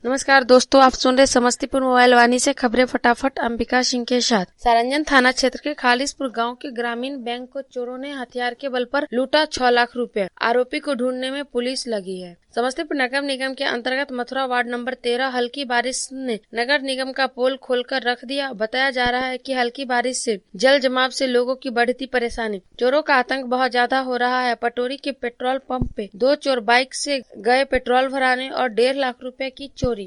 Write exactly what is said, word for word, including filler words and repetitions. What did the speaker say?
नमस्कार दोस्तों, आप सुन रहे समस्तीपुर मोबाइल वाणी से खबरें फटाफट। अंबिका सिंह के साथ। सारंजन थाना क्षेत्र के खालिसपुर गांव के ग्रामीण बैंक को चोरों ने हथियार के बल पर लूटा छह लाख रुपए। आरोपी को ढूंढने में पुलिस लगी है। समस्तीपुर नगर निगम के अंतर्गत मथुरा वार्ड नंबर तेरह हल्की बारिश ने नगर निगम का पोल खोलकर रख दिया। बताया जा रहा है कि हल्की बारिश से जल जमाव से लोगों की बढ़ती परेशानी, चोरों का आतंक बहुत ज्यादा हो रहा है। पटोरी के पेट्रोल पंप पे दो चोर बाइक से गए पेट्रोल भराने और डेढ़ लाख रुपए की चोरी।